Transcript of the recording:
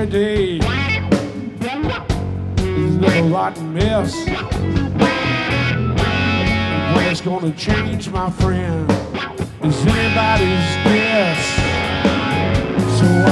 every day is a rotten mess. When it's gonna change, my friend, is anybody's guess. So